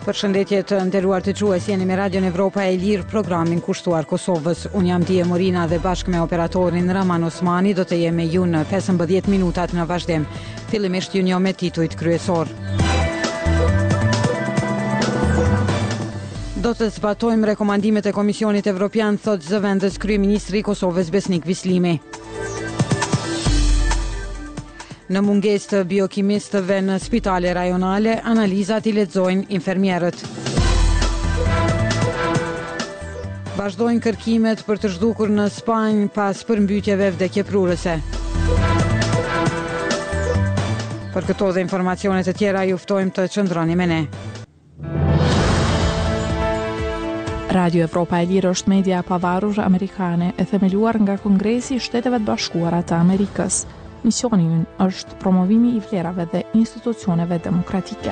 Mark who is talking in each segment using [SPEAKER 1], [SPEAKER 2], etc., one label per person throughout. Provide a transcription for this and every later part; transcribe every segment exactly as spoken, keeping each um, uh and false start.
[SPEAKER 1] Përshëndetje të nderuar dëgjues, jeni me Radion Evropa e Lirë, programin kushtuar Kosovës. Unë jam Dije Morina dhe bashkë me operatorin Raman Osmani do të jem me ju në pesëmbëdhjetë minutat në vazhdim. Fillimisht ju njoh me titujt kryesor. Do të zbatojmë rekomandimet e Komisionit Evropian, thot zëvendës kryeministri i Kosovës Besnik Bislimi. Në mungesë të biokimistëve në spitale rajonale, analizat i lexojnë infermierët. Vazhdojnë kërkimet për të zhdukur në Spanjë pas përmbytjeve vdekjeprurëse. Për këto dhe informacionet e tjera ju ftojmë të qëndroni me ne.
[SPEAKER 2] Radio Evropa e Lirë është media e pavarur amerikane e themeluar nga Kongresi i Shteteve të Bashkuara të Amerikës. Misioni ynë është promovimi i vlerave dhe institucioneve demokratike.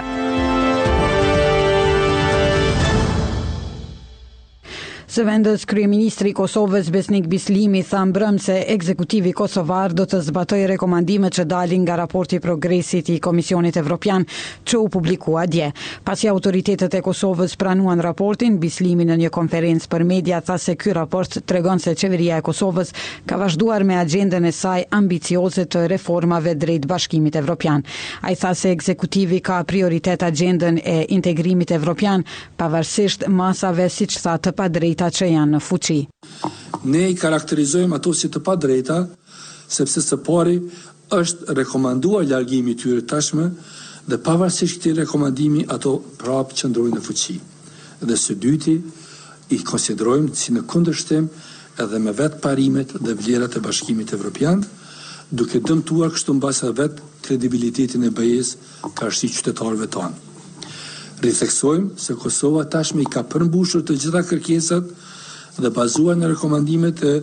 [SPEAKER 1] Zëvendës kryeministri i Kosovës Besnik Bislimi tha mbrëm se ekzekutivi kosovar do të zbatojë rekomandimet që dalin nga raporti i progresit i Komisionit Evropian që u publikua dje. Pasi autoritetet e Kosovës pranuan raportin, Bislimi në një konferencë për media tha se ky raport tregon se qeveria e Kosovës ka vazhduar me agjendën e saj ambicioze të reformave drejt Bashkimit Evropian. Ai tha se ekzekutivi ka prioritet agjendën e integrimit evropian, pavarësisht masave siç tha të padrejta që janë në fuqi.
[SPEAKER 3] Ne i karakterizojmë ato si të padrejta, sepse së pari është rekomanduar largimi i tyre tashmë dhe pavarësisht këtij rekomandimi ato prapë qëndrojnë në fuqi. Dhe së dyti i konsiderojmë si në kundërshtim edhe me vetë parimet dhe vlerat e Bashkimit Evropian, duke dëmtuar kështu mbasi vetë kredibilitetin e B E-s karshi qytetarëve tonë. Ritheksojmë se Kosova tashmë i ka përmbushur të gjitha kërkesat dhe bazuar në rekomandimet e,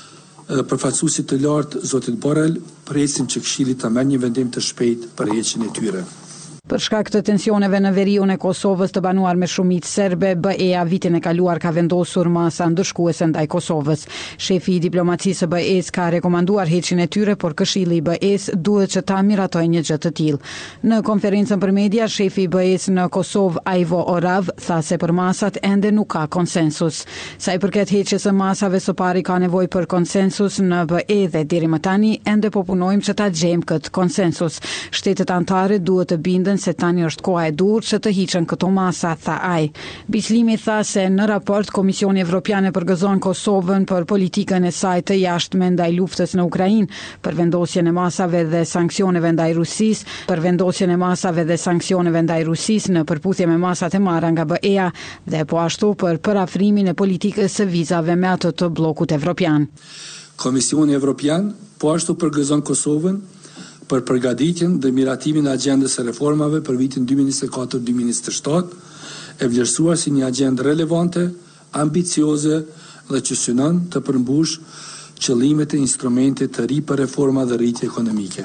[SPEAKER 3] e përfaqësuesit të lartë zotit Borrell, presim që Këshilli të marrë një vendim të shpejtë për heqjen e tyre.
[SPEAKER 1] Për shkak të tensioneve në veriun e Kosovës të banuar me shumicë serbe, B E-a vitin e kaluar ka vendosur masa ndëshkuese ndaj Kosovës. Shefi i diplomacisë së B E-s ka rekomanduar heqjen e tyre, por Këshilli i B E-s duhet që ta miratojë një gjë të tillë. Në konferencën për media, shefi i B E-s në Kosovë, Ivo Orav, tha se për masat ende nuk ka konsensus. Sa i përket heqjes së masave, së pari ka nevojë për konsensus në B E dhe deri më tani ende po punojmë që ta gjejmë këtë konsensus. Shtetet anëtare duhet të binden se tani është koha e dur që të hiqen këto masa, tha ai. Bislimi tha se në raport Komisioni Evropian e përgëzon Kosovën për politikën e saj të jashtme ndaj luftës në Ukrainë, për vendosjen e masave dhe sanksioneve ndaj Rusisë, për vendosjen e masave dhe sanksioneve ndaj Rusisë në përputhje me masat e marra nga B E-a dhe po ashtu për parafrimin e politikës së vizave me atë të bllokut evropian.
[SPEAKER 3] Komisioni Evropian po ashtu përgëzon Kosovën për përgatitjen dhe miratimin e agjendës së reformave për vitin dy mijë e njëzet e katër dy mijë e njëzet e shtatë, e vlerësuar si një agjendë relevante, ambicioze dhe që synon të përmbush qëllimet e instrumentit të ri për reforma dhe rritje ekonomike.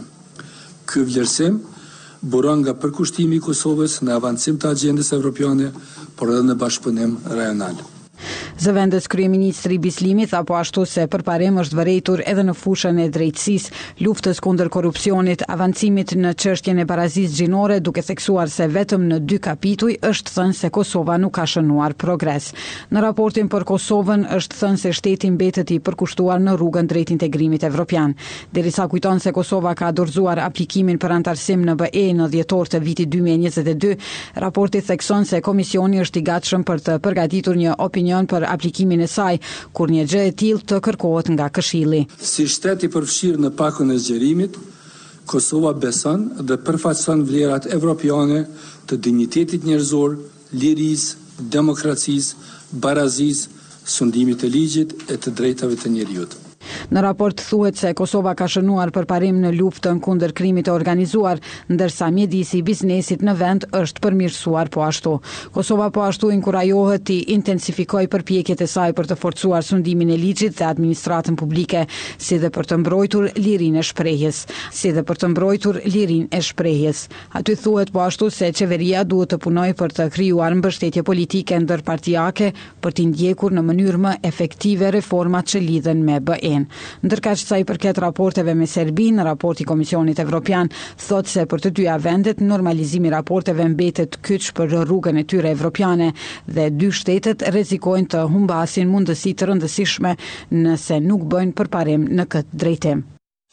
[SPEAKER 3] Ky vlerësim buron nga përkushtimi i Kosovës në avancim të agjendës evropiane, por edhe në bashkëpunim rajonal.
[SPEAKER 1] Zëvendës kryeministri Bislimi tha po ashtu se përparim është vërejtur edhe në fushën e drejtësisë, luftës kundër korrupsionit, avancimit në çështjen e barazisë gjinore, duke theksuar se vetëm në dy kapituj është thënë se Kosova nuk ka shënuar progres. Në raportin për Kosovën është thënë se shteti mbetet i përkushtuar në rrugën drejt integrimit evropian. Derisa kujton se Kosova ka dorëzuar aplikimin për antarësim në B E në dhjetor të vitit dy mijë e njëzet e dy, raporti thekson se komisioni është i gatshëm për të përgatitur një opinion për aplikimin e saj, kur një gjë e tillë të kërkohet nga Këshilli.
[SPEAKER 3] Si shtet i përfshirë në pakun e zgjerimit, Kosova beson dhe përfaqëson vlerat evropiane të dinjitetit njerëzor, lirisë, demokracisë, barazisë, sundimit të ligjit e të drejtave të njerëzit.
[SPEAKER 1] Në raport thuhet se Kosova ka shënuar përparim në luftën kundër krimit të organizuar, ndërsa mjedisi i biznesit në vend është përmirësuar po ashtu. Kosova po ashtu inkurajohet të intensifikojë përpjekjet e saj për të forcuar sundimin e ligjit dhe administratën publike, si dhe për të mbrojtur lirinë e shprehjes, si dhe për të mbrojtur lirinë e shprehjes. Aty thuhet po ashtu se qeveria duhet të punojë për të krijuar mbështetje politike ndërpartijake për të ndjekur në mënyrë më efektive reformat që lidhen me B E-n. Ndërkaq sa i përket raporteve me Serbinë, raporti i Komisionit Evropian thotë se për të dyja vendet normalizimi i raporteve mbetet kyç për rrugën e tyre evropiane dhe dy shtetet rrezikojnë të humbasin mundësi të rëndësishme nëse nuk bëjnë përparim në këtë drejtim.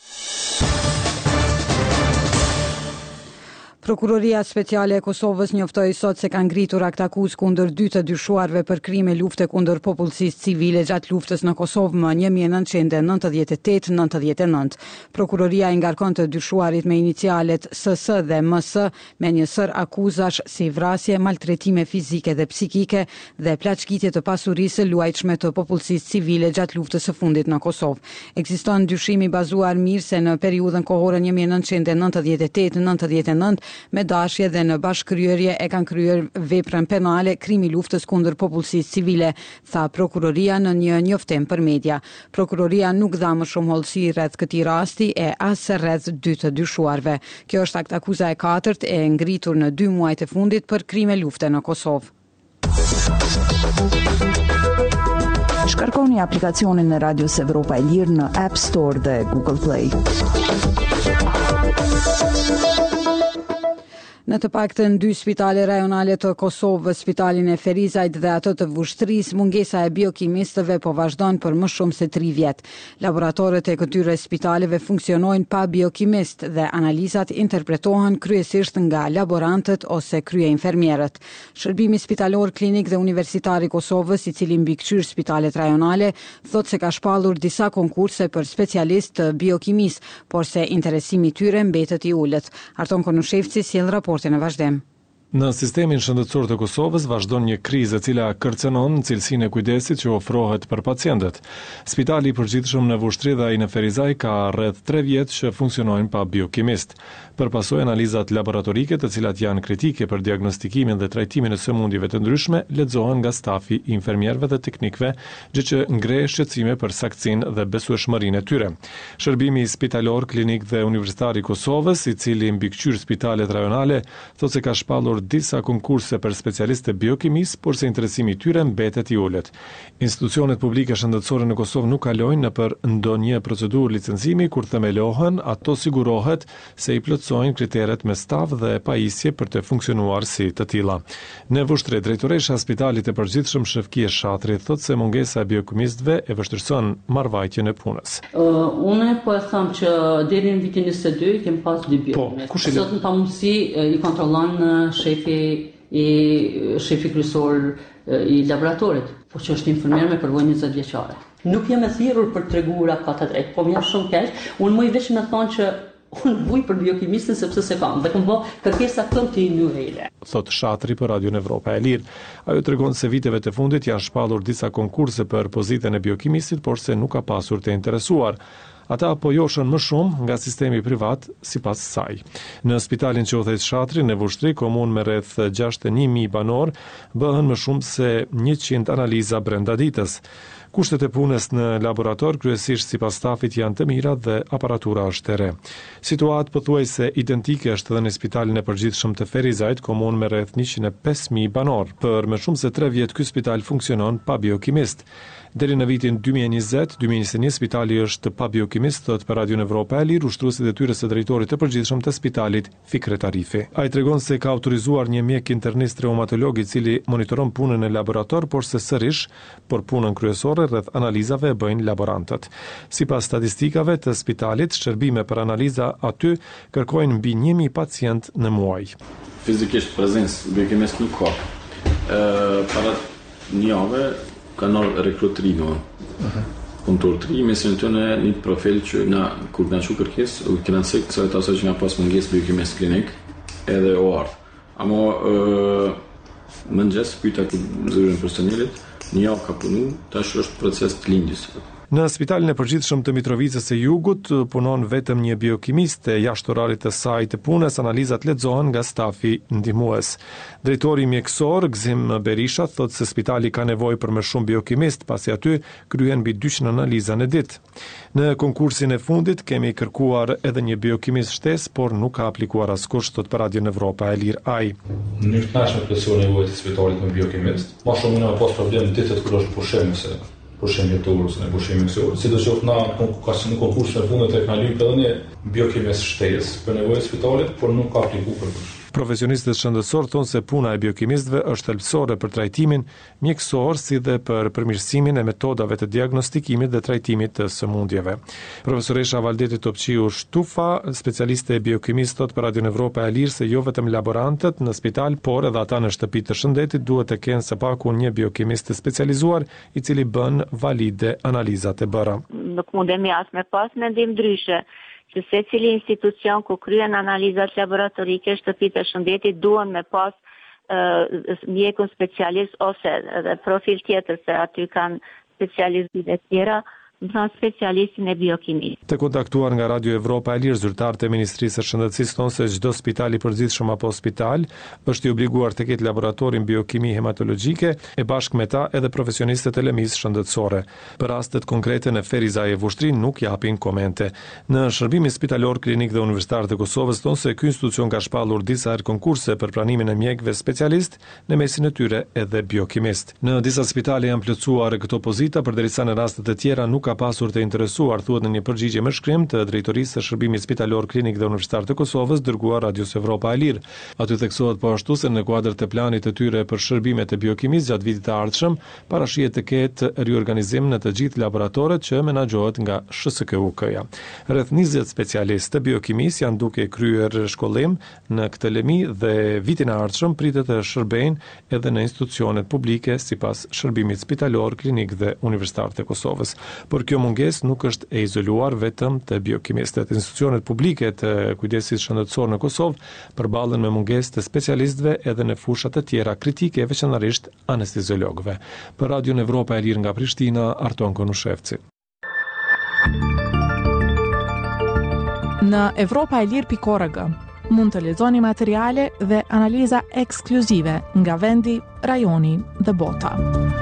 [SPEAKER 1] Prokuroria Speciale e Kosovës njoftoi sot se ka ngritur akt akuzë kundër dy të dyshuarve për krime lufte kundër popullsisë civile gjatë luftës në Kosovë më një mijë e nëntëqind e nëntëdhjetë e tetë nëntëdhjetë e nëntë. Prokuroria i ngarkon të dyshuarit me inicialet S S dhe M S me një sër akuzash si vrasje, maltretime fizike dhe psikike dhe plaçkitje të pasurisë luajtshme të popullsisë civile gjatë luftës së fundit në Kosovë. Ekziston dyshim i bazuar mirë se në periudhën kohore një mijë e nëntëqind e nëntëdhjetë e tetë nëntëdhjetë e nëntë me dashje dhe në bashkëkryerje e kanë kryer veprën penale krimi luftës kundër popullsisë civile, tha prokuroria në një njoftim për media. Prokuroria nuk dha më shumë hollësi rreth këtij rasti e as rreth dy të dyshuarve. Kjo është akt akuza e katërt e ngritur në dy muajt e fundit për krime lufte në Kosovë.
[SPEAKER 4] Shkarkoni aplikacionin e Radios Evropa e Lirë në App Store dhe Google Play.
[SPEAKER 1] Në të paktën dy spitale rajonale të Kosovës, spitalin e Ferizajt dhe atë të Vushtrisë, mungesa e biokimistëve po vazhdon për më shumë se tri vjet. Laboratorët e këtyre spitaleve funksionojnë pa biokimist dhe analizat interpretohen kryesisht nga laborantët ose krye infermierët. Shërbimi spitalor klinik dhe universitar i Kosovës, i cili mbikëqyr spitalet rajonale, thotë se ka shpallur disa konkurse për specialist të biokimis, por se interesimi i tyre mbetet i ulët. Arton Konushevci sjell raport në vazhdim.
[SPEAKER 5] Në sistemin shëndetësor të Kosovës vazhdon një krizë e cila kërcënon cilësinë e kujdesit që ofrohet për pacientët. Spitali i përgjithshëm në Vushtri dhe ai në Ferizaj ka rreth tre vjet që funksionojnë pa biokimist. Përpasoj analizat laboratorike të cilat janë kritike për diagnostikimin dhe trajtimin e sëmundjeve të ndryshme lexohen nga stafi i infermierëve dhe teknikëve, gjë që ngre shqetësime për saktësinë dhe besueshmërinë e tyre. Shërbimi spitalor klinik dhe universitar i Kosovës, i cili mbikëqyr spitalet rajonale, thotë se ka shpallur disa konkurse për specialistë biokimis, por se interesimi i tyre mbetet i ulët. Institucionet publike shëndetësore në Kosovë nuk kalojnë nëpër ndonjë procedurë licencimi kur themelohen, ato sigurohet se i plotësojnë kriteret me staf dhe pajisje për të funksionuar si të tilla. Në Vushtri, drejtoresha e Spitalit të Përgjithshëm Shefkie Shatri thotë se mungesa e biokimistëve e vështirëson marrëvajtjen e punës.
[SPEAKER 6] Uh, unë po e them që deri në vitin njëzet e dy kem pas dy biokimist.
[SPEAKER 5] Po, kush i
[SPEAKER 6] sot në pamundësi i kontrollon shefi i shefi kryesor i laboratorit, po që është infermier me përvojë njëzet vjeçare. Nuk jam e thirrur për treguara ka të drejtë, po më jam shumë keq. Unë më i veç më thonë që unë vuj për biokimistin sepse se kam, dhe kam bë kërkesa kontinuele.
[SPEAKER 5] Thot Shatri për Radion Evropa e Lirë. Ajo tregon se viteve të fundit janë shpallur disa konkurse për pozitën e biokimistit, por se nuk ka pasur të interesuar. Ata po joshën më shumë nga sistemi privat sipas saj. Në spitalin që u thejt Shatri në Vushtri, komunë me rreth gjashtëdhjetë e një mijë banor, bëhen më shumë se njëqind analiza brenda ditës. Kushtet e punës në laborator kryesisht sipas stafit janë të mira dhe aparatura është e re. Situatë pothuajse identike është edhe në spitalin e përgjithshëm të Ferizajt, komunë me rreth njëqind e pesë mijë banor. Për më shumë se tre vjet ky spital funksionon pa biokimist. Deri në vitin dy mijë e njëzet, dy mijë e njëzet e një spitali është pa biokimist, thot për Radion Evropa e Lirë ushtruesi i detyrës së drejtorit të përgjithshëm të spitalit Fikret Arifi. Ai tregon se ka autorizuar një mjek internist reumatolog i cili monitoron punën në laborator, por se sërish, por punën kryesore rreth analizave e bëjnë laborantët. Sipas statistikave të spitalit, shërbime për analiza aty kërkojnë mbi një mijë pacient në muaj.
[SPEAKER 7] Fizikisht prezencë biokimist nuk ka. Ë para një javë kanë rekrutëri në kontorëtëri, mesin të në një profil që na, kur në që kërkes, u kënë nësik të sajtë asë që nga pas mëngjes biokimist klinik, edhe o ardhë. Amo, më nëgjes, pyta këtë zërën personelit, një javë ka punu, tash është proces të lindjes.
[SPEAKER 5] Në spitalin e përgjithshëm të Mitrovicës së Jugut punon vetëm një biokimist, e jashtë orarit të saj të punës analizat lexohen nga stafi ndihmues. Drejtori mjekësor Gzim Berisha thotë se spitali ka nevojë për më shumë biokimist, pasi aty kryhen mbi dyqind analiza në ditë. Në konkursin e fundit kemi kërkuar edhe një biokimist shtesë, por nuk ka aplikuar askush, thot për Radion Evropa e Lirë ai.
[SPEAKER 8] Në tashmë presion nevojë të spitalit me biokimist. Ma shumë në pas problem ditët kur është pushim se pushim jetor ose në pushim mësor. Sidoqoftë na ka në konkursin e fundit e kanë lypë edhe një biokimes shtesë për nevojë spitalit, por nuk ka aplikuar për kush.
[SPEAKER 5] Profesionistët shëndetësor thonë se puna e biokimistëve është thelbësore për trajtimin mjekësor si dhe për përmirësimin e metodave të diagnostikimit dhe trajtimit të sëmundjeve. Profesoresha Valdeti Topqiu Shtufa, specialiste e biokimist, thot për Radio Evropa e Lirë se jo vetëm laborantët në spital, por edhe ata në shtëpi të shëndetit duhet të kenë së paku një biokimist të specializuar i cili bën valide analizat e bëra.
[SPEAKER 9] Nuk mundemi as me pas mendim ndryshe që se cili institucion ku kryen analizat laboratorike shtëpitë e shëndetit duhen me pas uh, mjekun specialist ose edhe profil tjetër se aty kanë specialistë e tjera, në specialistin e biokimisë.
[SPEAKER 5] Të kontaktuar nga Radio Evropa e Lirë, zyrtarët e Ministrisë së Shëndetësisë thonë se çdo spital i përgjithshëm apo spital është i obliguar të ketë laboratorin biokimi hematologjike e bashkë me ta edhe profesionistët e lëmisë shëndetësore. Për rastet konkrete në Feriza e Vushtri nuk japin komente. Në shërbimin spitalor klinik dhe universitar të Kosovës thonë se ky institucion ka shpallur disa herë konkurse për pranimin e mjekëve specialist, në mesin e tyre edhe biokimist. Në disa spitale janë plotësuar këto pozita, përderisa në raste të tjera nuk ka pasur të interesuar, thuhet në një përgjigje me shkrim të drejtorisë së shërbimit spitalor klinik dhe universitar të Kosovës dërguar Radios Evropa e Lirë. Aty theksohet po ashtu se në kuadër të planit të tyre për shërbimet e biokimisë gjatë vitit të ardhshëm, parashihet të ketë riorganizim në të gjithë laboratorët që menaxhohet nga S S K U K-ja. Rreth njëzet specialistë të biokimisë janë duke kryer shkollim në këtë lëmi dhe vitin e ardhshëm pritet të shërbejnë edhe në institucionet publike sipas shërbimit spitalor klinik dhe universitar të Kosovës. Por kjo mungesë nuk është e izoluar vetëm të biokimistët. Institucionet publike të kujdesit shëndetësor në Kosovë përballen me mungesë të specialistëve edhe në fushat të tjera kritike, veçanërisht anesteziologëve. Për Radio Evropa e Lirë nga Prishtina, Arton Konushevci.
[SPEAKER 2] Në Evropa e Lirë pikë org mund të lexoni materiale dhe analiza ekskluzive nga vendi, rajoni dhe bota.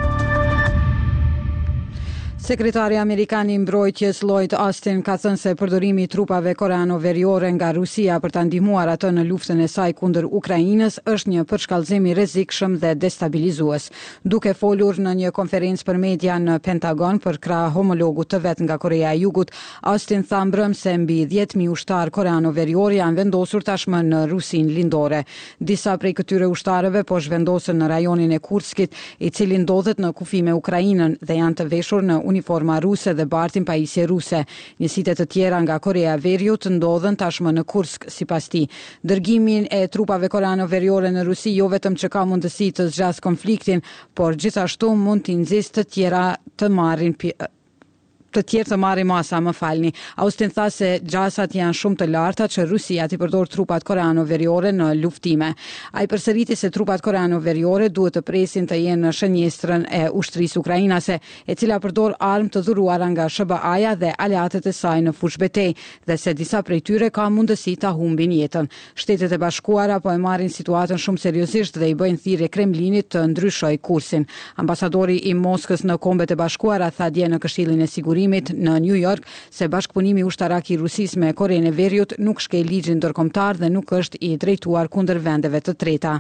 [SPEAKER 1] Sekretari Amerikan i Mbrojtjes Lloyd Austin ka thënë se përdorimi i trupave koreano-veriore nga Rusia për ta ndihmuar atë në luftën e saj kundër Ukrainës është një përshkallëzim i rrezikshëm dhe destabilizues. Duke folur në një konferencë për media në Pentagon për krah homologut të vet nga Korea e Jugut, Austin tha mbrëm se mbi dhjetë mijë ushtar koreano-verior janë vendosur tashmë në Rusinë lindore. Disa prej këtyre ushtarëve po zhvendosen në rajonin e Kurskit, i cili ndodhet në kufi me Ukrainën dhe janë të veshur në uniforma ruse dhe bartin pajisje ruse. Njësitë të tjera nga Korea e Veriut ndodhen tashmë në Kursk, sipas tij. Dërgimin e trupave koreano-veriore në Rusi jo vetëm që ka mundësi të zgjasë konfliktin, por gjithashtu mund të nxjisë të tjera të marrin pjesë të tjerë të marrin masa, më falni. Austin tha se gjasat janë shumë të larta që Rusia t'i përdor trupat koreano-veriore në luftime. Ai përsëriti se trupat koreano-veriore duhet të presin të jenë në shënjestrën e ushtrisë ukrainase, e cila përdor armë të dhuruara nga S B A-ja dhe aleatët e saj në fushë betejë, dhe se disa prej tyre ka mundësi ta humbin jetën. Shtetet e Bashkuara po e marrin situatën shumë seriozisht dhe i bëjnë thirrje Kremlinit të ndryshojë kursin. Ambasadori i Moskës në Kombet e Bashkuara tha dje në Këshillin e Sigurimit në New York se bashkëpunimi ushtarak i Rusisë me Korenë e Veriut nuk shkel ligjin ndërkombëtar dhe nuk është i drejtuar kundër vendeve të treta.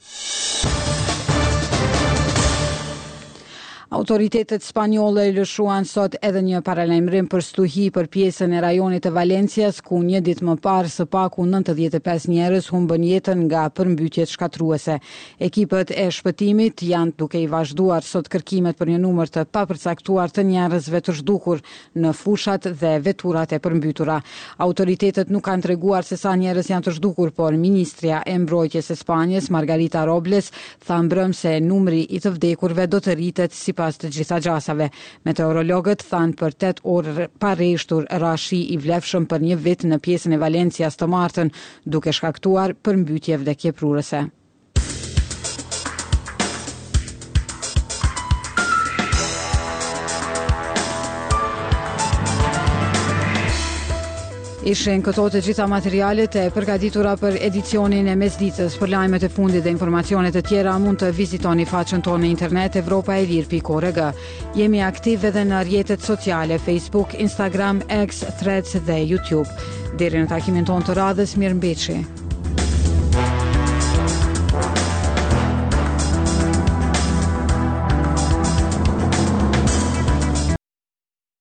[SPEAKER 1] Autoritetet spanjolle lëshuan sot edhe një paralajmërim për stuhi për pjesën e rajonit të Valencias, ku një ditë më parë së paku nëntëdhjetë e pesë njerëz humbën jetën nga përmbytjet shkatruese. Ekipet e shpëtimit janë duke i vazhduar sot kërkimet për një numër të papërcaktuar të njerëzve të zhdukur në fushat dhe veturat e përmbytura. Autoritetet nuk kanë treguar se sa njerëz janë të zhdukur, por ministrja e mbrojtjes e Spanjës, Margarita Robles, tha mbrëm se numri i të vdekurve do të rritet sipas të gjitha gjasave. Meteorologët thanë për tetë orë pa rreshtur rashi i vlefshëm për një vit në pjesën e Valencias të martën, duke shkaktuar përmbytje vdekjeprurëse. Ishin këto të gjitha materialet e përgatitura për edicionin e mesditës. Për lajmet e fundit dhe informacionet të tjera mund të vizitoni faqen tonë në internet evropa e lir pikë org. Jemi aktiv edhe në rrjetet sociale Facebook, Instagram, X, Threads dhe YouTube. Deri në takimin tonë të radhës, mirëmbëjtje.